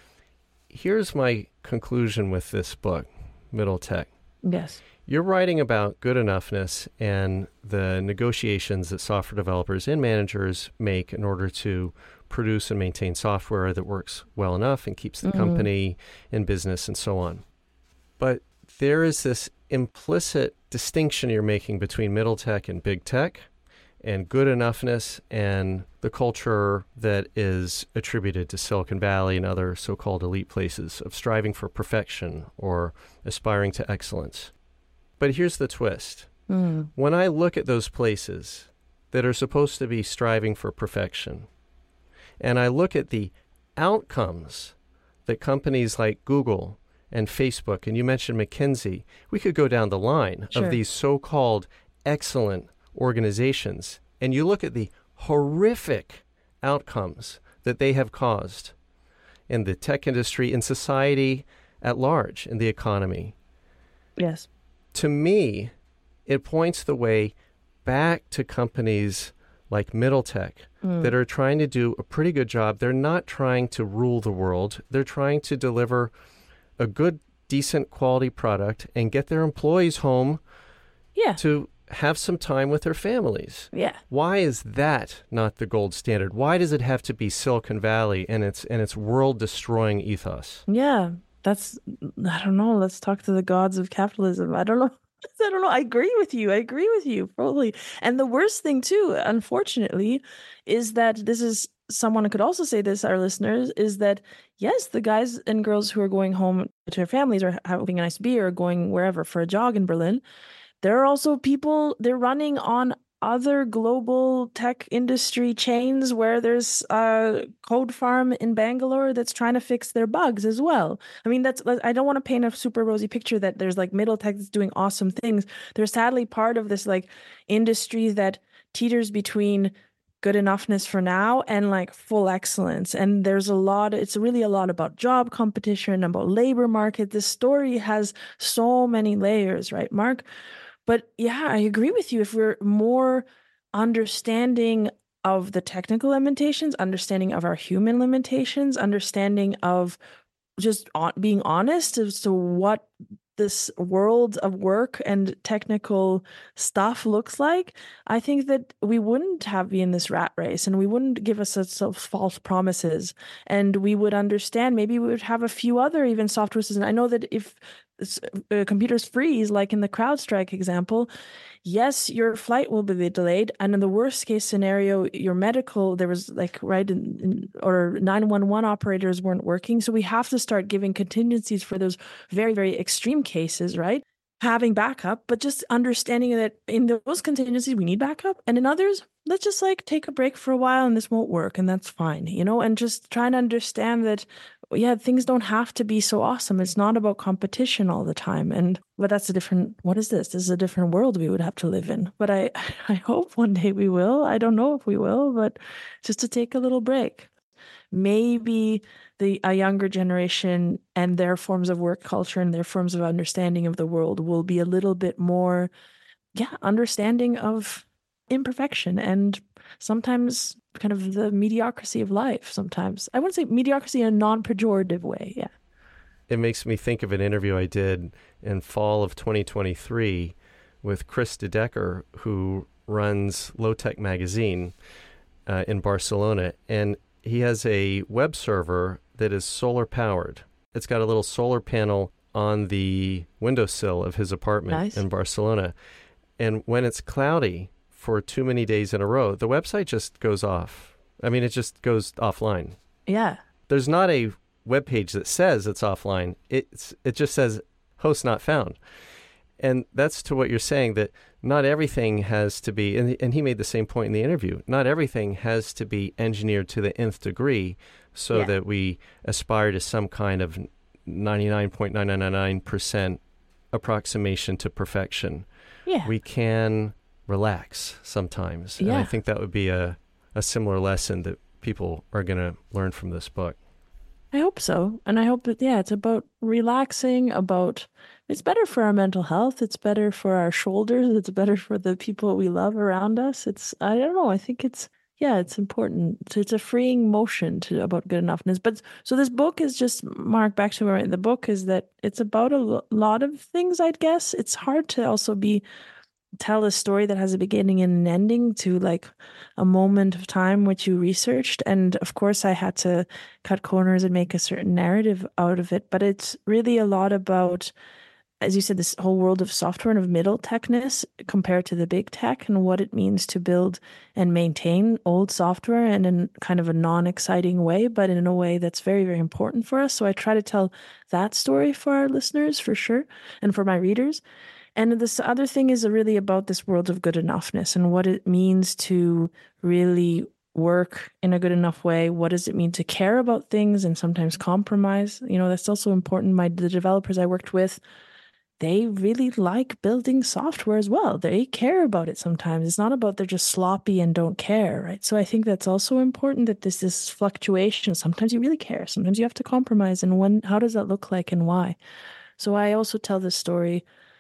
Here's my conclusion with this book, Middletech. Yes. You're writing about good enoughness and the negotiations that software developers and managers make in order to produce and maintain software that works well enough and keeps the mm-hmm. company in business and so on. But there is this implicit distinction you're making between middle tech and big tech, and good enoughness and the culture that is attributed to Silicon Valley and other so-called elite places of striving for perfection or aspiring to excellence. But here's the twist. Mm. When I look at those places that are supposed to be striving for perfection, and I look at the outcomes that companies like Google and Facebook, and you mentioned McKinsey, we could go down the line sure. of these so-called excellent organizations, and you look at the horrific outcomes that they have caused in the tech industry, in society at large, in the economy. Yes. to me, it points the way back to companies like Middletech mm. that are trying to do a pretty good job. They're not trying to rule the world. They're trying to deliver a good, decent quality product and get their employees home yeah. to have some time with their families. Yeah. Why is that not the gold standard? Why does it have to be Silicon Valley and its and its world-destroying ethos? Yeah, that's, I don't know. Let's talk to the gods of capitalism. I don't know. I don't know. I agree with you. I agree with you fully. And the worst thing too, unfortunately, is that this is someone could also say this, our listeners, is that yes, the guys and girls who are going home to their families or having a nice beer or going wherever for a jog in Berlin, there are also people, they're running on other global tech industry chains where there's a code farm in Bangalore that's trying to fix their bugs as well. I mean, that's, I don't want to paint a super rosy picture that there's like Middletech that's doing awesome things. They're sadly part of this like industry that teeters between good enoughness for now and like full excellence. And there's a lot, it's really a lot about job competition, about labor market. This story has so many layers, right, Mark? But yeah, I agree with you. If we're more understanding of the technical limitations, understanding of our human limitations, understanding of just being honest as to what this world of work and technical stuff looks like, I think that we wouldn't have been in this rat race and we wouldn't give us such false promises. And we would understand, maybe we would have a few other even software systems. I know that if uh, computers freeze, like in the CrowdStrike example, yes, your flight will be delayed. And in the worst case scenario, your medical, there was like, right, in, in, or nine one one operators weren't working. So we have to start giving contingencies for those very, very extreme cases, right? Having backup, but just understanding that in those contingencies, we need backup. And in others, let's just like take a break for a while and this won't work. And that's fine, you know, and just trying to understand that, yeah, things don't have to be so awesome. It's not about competition all the time. And, but that's a different, what is this? This is a different world we would have to live in. But I, I hope one day we will. I don't know if we will, but just to take a little break. Maybe the a younger generation and their forms of work culture and their forms of understanding of the world will be a little bit more, yeah, understanding of imperfection and sometimes kind of the mediocrity of life. Sometimes I wouldn't say mediocrity in a non-pejorative way. Yeah. It makes me think of an interview I did in fall of twenty twenty-three with Chris de Decker, who runs Low Tech Magazine uh, in Barcelona. And he has a web server that is solar powered. It's got a little solar panel on the windowsill of his apartment nice. in Barcelona. And when it's cloudy for too many days in a row, the website just goes off. I mean, it just goes offline. Yeah. There's not a web page that says it's offline. It's it just says host not found. And that's to what you're saying, that not everything has to be, and, and he made the same point in the interview, not everything has to be engineered to the nth degree so yeah. that we aspire to some kind of ninety-nine point nine nine nine nine percent approximation to perfection. Yeah. We can relax sometimes. Yeah. And I think that would be a, a similar lesson that people are going to learn from this book. I hope so. And I hope that, yeah, it's about relaxing, about, it's better for our mental health. It's better for our shoulders. It's better for the people we love around us. It's, I don't know. I think it's, yeah, it's important. It's, it's a freeing motion to about good enoughness. But so this book is just, Mark, back to where the book is that it's about a lo- lot of things, I'd guess. It's hard to also be, tell a story that has a beginning and an ending to like a moment of time which you researched. And of course I had to cut corners and make a certain narrative out of it, but it's really a lot about, as you said, this whole world of software and of middle techness compared to the big tech and what it means to build and maintain old software and in kind of a non-exciting way, but in a way that's very, very important for us. So I try to tell that story for our listeners for sure and for my readers. And this other thing is really about this world of good enoughness and what it means to really work in a good enough way. What does it mean to care about things and sometimes compromise? You know, that's also important. My the developers I worked with, they really like building software as well. They care about it sometimes. It's not about they're just sloppy and don't care, right? So I think that's also important that this this fluctuation. Sometimes you really care. Sometimes you have to compromise. And when, how does that look like and why? So I also tell this story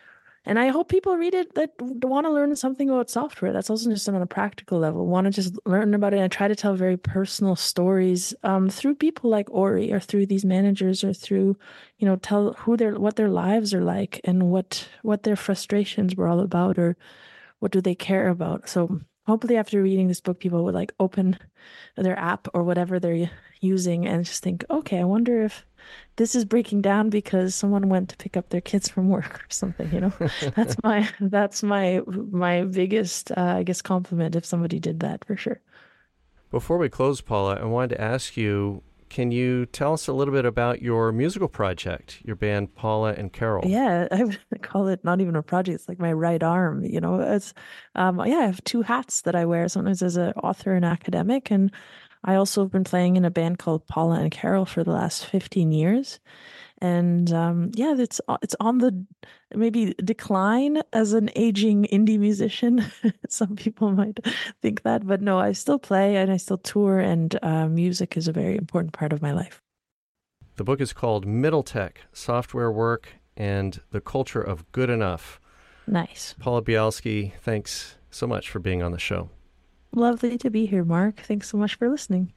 And I hope people read it that want to learn something about software. That's also just on a practical level, want to just learn about it. And I try to tell very personal stories um, through people like Ori or through these managers or through, you know, tell who their what their lives are like and what what their frustrations were all about or what do they care about. So hopefully after reading this book, people would like open their app or whatever they're using and just think, okay, I wonder if this is breaking down because someone went to pick up their kids from work or something, you know. That's my that's my my biggest uh, I guess compliment if somebody did that, for sure. Before we close, Paula, I wanted to ask you, can you tell us a little bit about your musical project, your band Paula and Carol? Yeah, I would call it not even a project. It's like my right arm, you know. It's um yeah, I have two hats that I wear, sometimes as an author and academic, and I also have been playing in a band called Paula and Carol for the last fifteen years. And um, yeah, it's it's on the maybe decline as an aging indie musician. Some people might think that, but no, I still play and I still tour, and uh, music is a very important part of my life. The book is called Middle Tech, Software Work and the Culture of Good Enough. Nice. Paula Bialski, thanks so much for being on the show. Lovely to be here, Mark. Thanks so much for listening.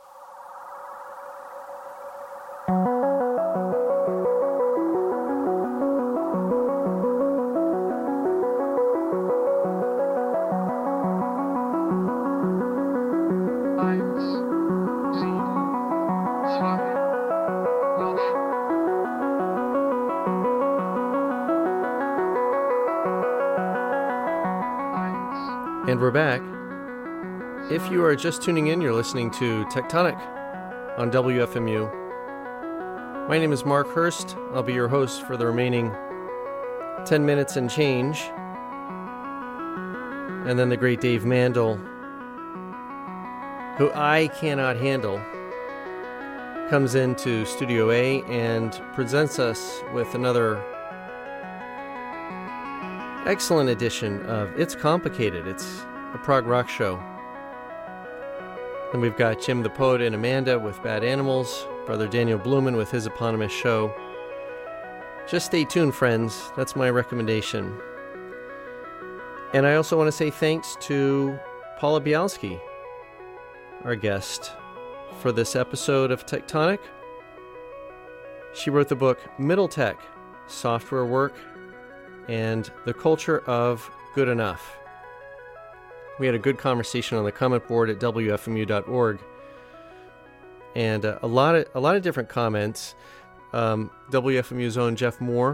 And we're back. If you are just tuning in, you're listening to Tectonic on W F M U. My name is Mark Hurst. I'll be your host for the remaining ten minutes and change. And then the great Dave Mandel, who I cannot handle, comes into Studio A and presents us with another excellent edition of It's Complicated. It's a prog rock show. And we've got Jim the Poet and Amanda with Bad Animals, Brother Daniel Blumen with his eponymous show. Just stay tuned, friends. That's my recommendation. And I also want to say thanks to Paula Bialski, our guest, for this episode of Tectonic. She wrote the book Middle Tech, Software Work and the Culture of Good Enough. We had a good conversation on the comment board at W F M U dot org, and uh, a lot of a lot of different comments. Um, W F M U's own Jeff Moore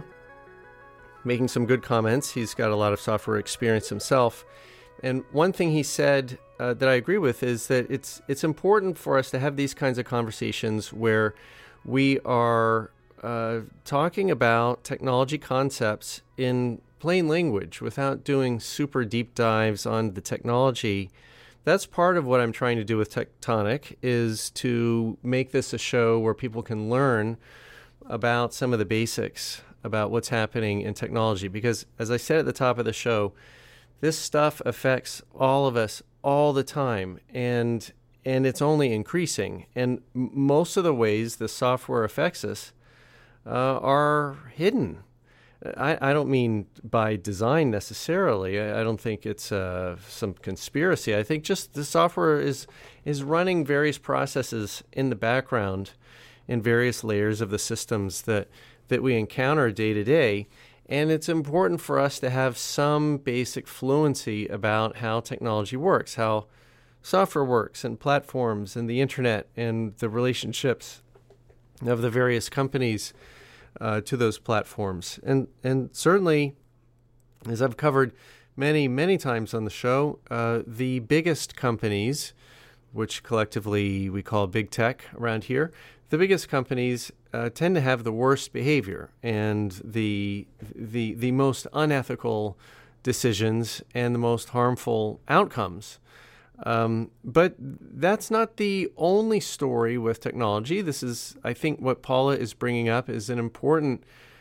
making some good comments. He's got a lot of software experience himself, and one thing he said uh, that I agree with is that it's it's important for us to have these kinds of conversations where we are uh, talking about technology concepts in plain language without doing super deep dives on the technology. That's part of what I'm trying to do with Tectonic, is to make this a show where people can learn about some of the basics about what's happening in technology. Because as I said at the top of the show, this stuff affects all of us all the time, and and it's only increasing. And m- most of the ways the software affects us uh, are hidden. I, I don't mean by design necessarily. I, I don't think it's uh, some conspiracy. I think just the software is is running various processes in the background in various layers of the systems that, that we encounter day to day. And it's important for us to have some basic fluency about how technology works, how software works, and platforms, and the internet, and the relationships of the various companies uh, to those platforms. And and certainly, as I've covered many, many times on the show, uh, the biggest companies, which collectively we call big tech around here, the biggest companies uh, tend to have the worst behavior and the the the most unethical decisions and the most harmful outcomes. Um, but that's not the only story with technology. This is, I think, what Paula is bringing up is an important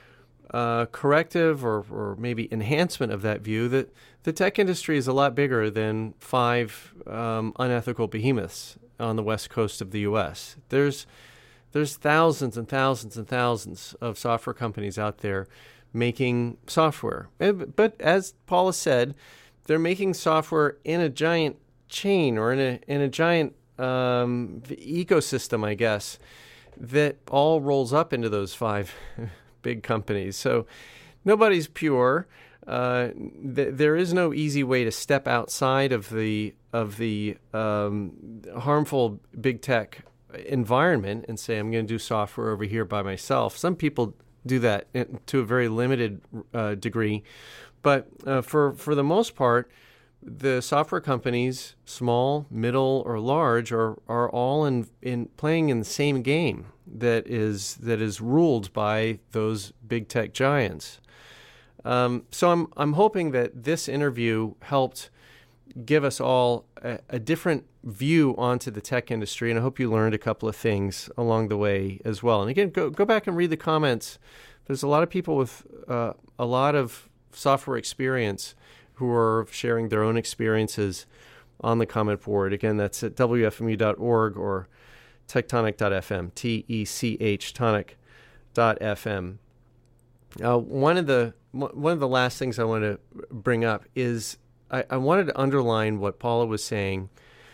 uh, corrective or, or maybe enhancement of that view, that the tech industry is a lot bigger than five um, unethical behemoths on the west coast of the U S. There's There's thousands and thousands and thousands of software companies out there making software. But as Paula said, they're making software in a giant chain or in a in a giant um, ecosystem, I guess, that all rolls up into those five big companies. So nobody's pure. Uh, th- there is no easy way to step outside of the of the um, harmful big tech environment and say, I'm going to do software over here by myself. Some people do that in, to a very limited uh, degree, but uh, for for the most part, the software companies, small, middle, or large, are are all in in playing in the same game that is that is ruled by those big tech giants. Um, so I'm I'm hoping that this interview helped give us all a, a different view onto the tech industry, and I hope you learned a couple of things along the way as well. And again, go go back and read the comments. There's a lot of people with uh, a lot of software experience who are sharing their own experiences on the comment board. Again, that's at W F M U dot org or tectonic dot F M, T E C H, tonic dot F M. Uh, one of the one of the last things I want to bring up is I, I wanted to underline what Paula was saying,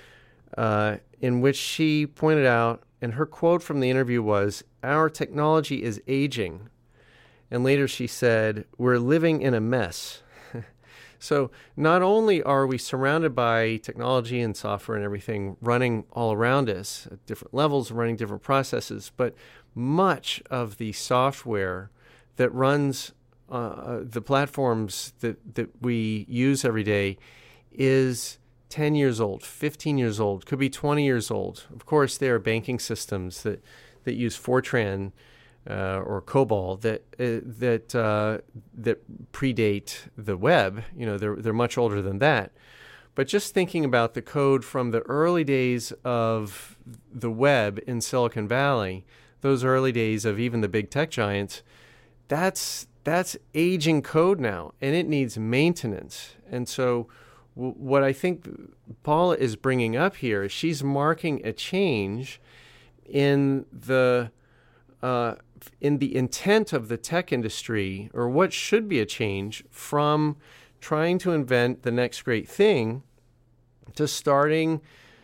uh, in which she pointed out, and her quote from the interview was, "Our technology is aging." And later she said, "We're living in a mess." So not only are we surrounded by technology and software and everything running all around us at different levels, running different processes, but much of the software that runs uh, the platforms that, that we use every day is ten years old, fifteen years old, could be twenty years old. Of course, there are banking systems that, that use Fortran uh, or COBOL that uh, that uh, that predate the web. You know, they're they're much older than that. But just thinking about the code from the early days of the web in Silicon Valley, those early days of even the big tech giants, that's that's aging code now, and it needs maintenance. And so w- what I think Paula is bringing up here is she's marking a change in the uh, in the intent of the tech industry, or what should be a change from trying to invent the next great thing to starting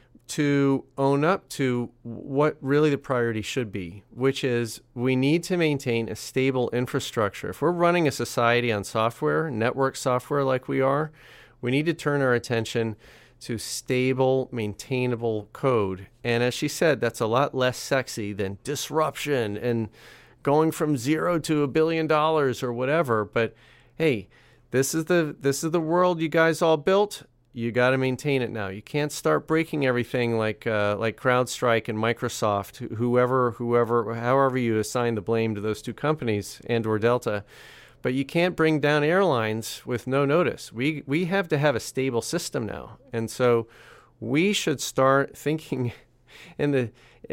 to own up to what really the priority should be, which is we need to maintain a stable infrastructure. If we're running a society on software, network software like we are, we need to turn our attention to stable, maintainable code. And as she said, that's a lot less sexy than disruption and going from zero to a billion dollars or whatever. But hey, this is the this is the world you guys all built. You got to maintain it now. You can't start breaking everything like uh, like CrowdStrike and Microsoft, whoever, whoever, however you assign the blame to those two companies and or Delta. But you can't bring down airlines with no notice. We we have to have a stable system now, and so we should start thinking in the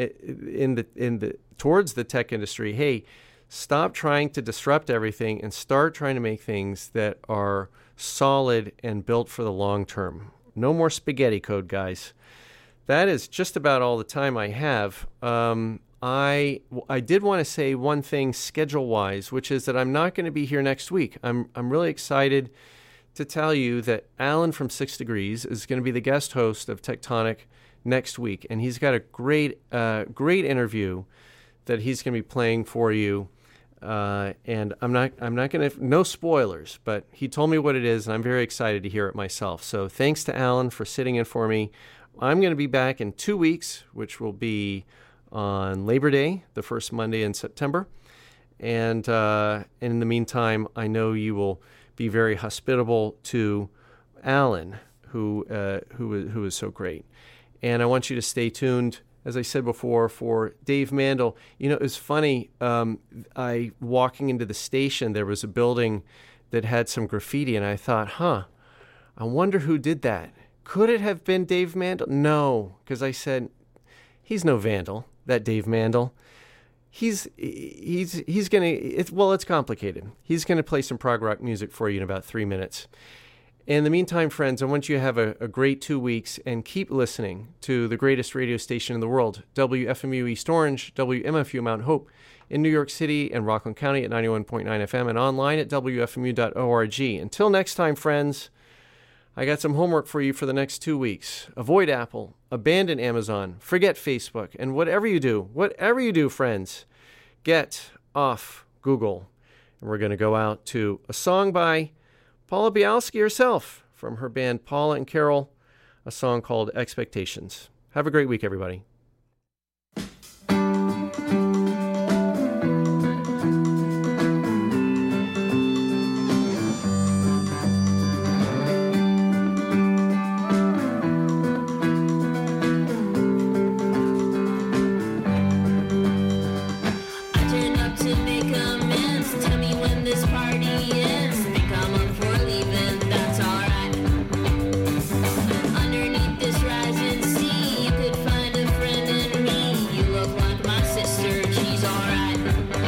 in the in the towards the tech industry. Hey, stop trying to disrupt everything and start trying to make things that are solid and built for the long term. No more spaghetti code, guys. That is just about all the time I have. Um, I I did want to say one thing schedule-wise, which is that I'm not going to be here next week. I'm I'm really excited to tell you that Alan from Six Degrees is going to be the guest host of Tectonic next week, and he's got a great uh, great interview that he's going to be playing for you. Uh, and I'm not, I'm not going to, no spoilers, but he told me what it is, and I'm very excited to hear it myself. So thanks to Alan for sitting in for me. I'm going to be back in two weeks, which will be on Labor Day, the first Monday in September. And, uh, and in the meantime, I know you will be very hospitable to Alan, who, uh, who, who is so great. And I want you to stay tuned, as I said before, for Dave Mandel. You know, it was funny. Um, I walking into the station, there was a building that had some graffiti, and I thought, huh, I wonder who did that. Could it have been Dave Mandel? No, because I said, he's no vandal, that Dave Mandel. He's he's he's gonna. It's, well, it's complicated. He's gonna play some prog rock music for you in about three minutes. In the meantime, friends, I want you to have a, a great two weeks and keep listening to the greatest radio station in the world, W F M U East Orange, W M F U Mount Hope, in New York City and Rockland County at ninety-one point nine F M and online at W F M U dot org. Until next time, friends, I got some homework for you for the next two weeks. Avoid Apple, abandon Amazon, forget Facebook, and whatever you do, whatever you do, friends, get off Google. And we're going to go out to a song by Paula Bialski herself from her band Paula and Carol, a song called Expectations. Have a great week, everybody. Underneath this rising sea, you could find a friend in me. You look like my sister, she's alright.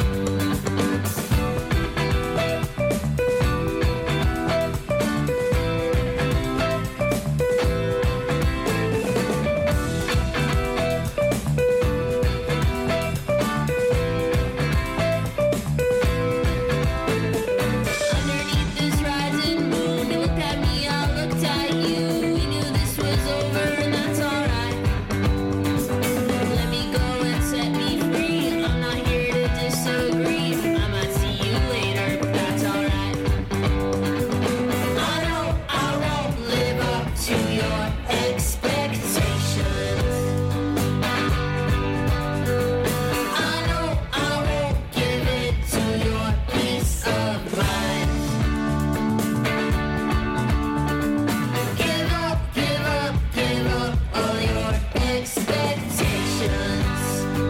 Underneath this rising moon, you looked at me, I looked at you. We knew this was over, and that's alright. Let me go and set me free. I'm not here to disagree. I might see you later, but that's alright. I know I won't live up to your expectations. I know I won't give it to your peace of mind. Give up, give up, give up all your expectations.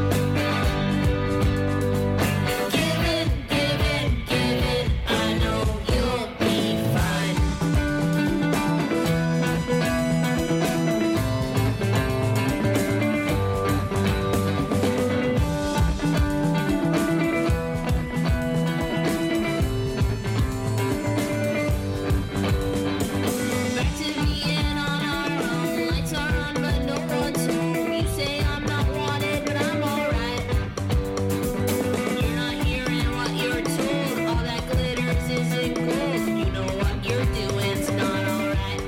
Give in, give in, give in. I know you'll be fine. Back to Vienna on our own. Lights are on, but no one's home. You say I'm not wanted, but I'm alright. You're not hearing what you're told. All that glitters isn't gold. You know what you're doing's not alright.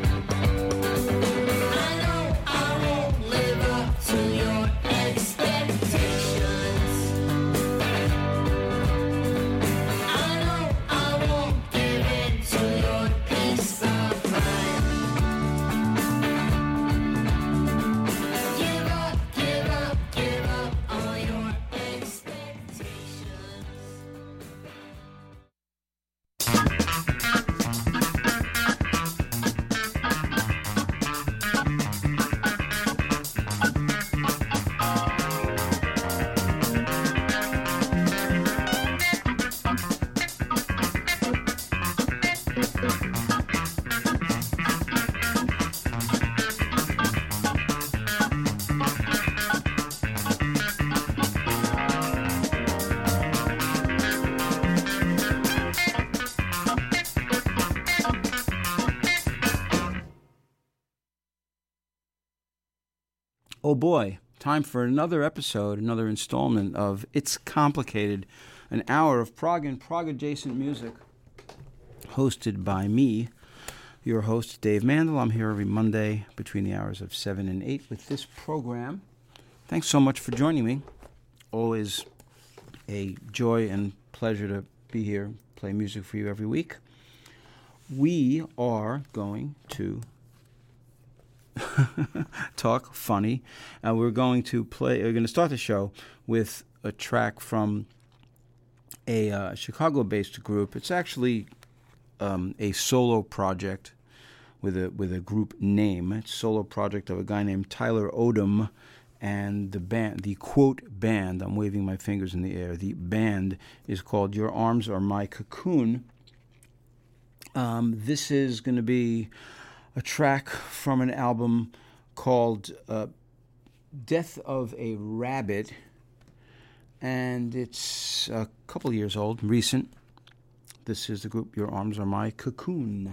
I know I won't live up to your expectations. I know I won't give in to your peace of mind. Give up, give up, give up all your expectations. Oh boy, time for another episode, another installment of It's Complicated, an hour of prog and prog-adjacent music, hosted by me, your host, Dave Mandel. I'm here every Monday between the hours of seven and eight with this program. Thanks so much for joining me. Always a joy and pleasure to be here, play music for you every week. We are going to talk funny, and we're going to play. We're going to start the show with a track from a uh, Chicago-based group. It's actually um, a solo project with a with a group name. It's a solo project of a guy named Tyler Odom, and the band, the quote band. I'm waving my fingers in the air. The band is called Your Arms Are My Cocoon. Um, this is going to be a track from an album called uh, Death of a Rabbit, and it's a couple years old, recent. This is the group Your Arms Are My Cocoon.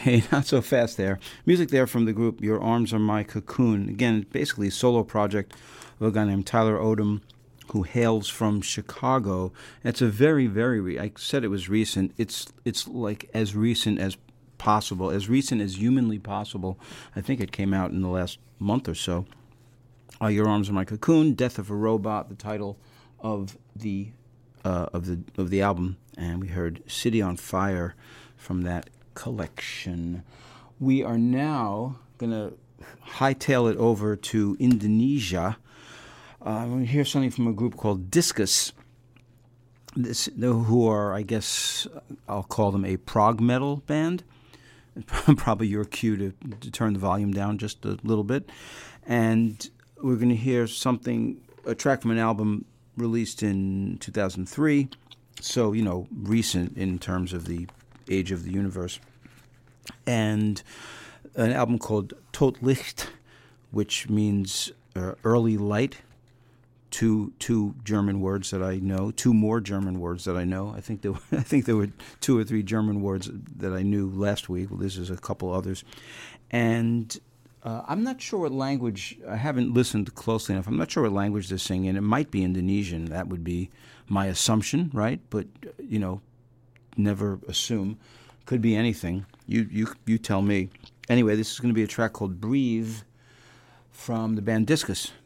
Hey, not so fast there. Music there from the group Your Arms Are My Cocoon. Again, basically a solo project of a guy named Tyler Odom, who hails from Chicago. It's a very, very, re- I said it was recent. It's it's like as recent as possible, as recent as humanly possible. I think it came out in the last month or so. Uh, Your Arms Are My Cocoon, Death of a Robot, the title of the uh, of the of the album, and we heard City on Fire from that collection. We are now going to hightail it over to Indonesia. Uh, I'm going to hear something from a group called Discus, this, who are, I guess, I'll call them a prog metal band. Probably your cue to, to turn the volume down just a little bit. And we're going to hear something, a track from an album released in two thousand three, so, you know, recent in terms of the age of the universe. And an album called Tot Licht, which means uh, early light. Two two German words that I know, two more German words that I know. I think there were, I think there were two or three German words that I knew last week. Well, this is a couple others. And uh, I'm not sure what language, I haven't listened closely enough. I'm not sure what language they're singing. It might be Indonesian. That would be my assumption, right? But, you know, never assume. Could be anything. You you you tell me. Anyway, this is going to be a track called Breathe from the band Discus.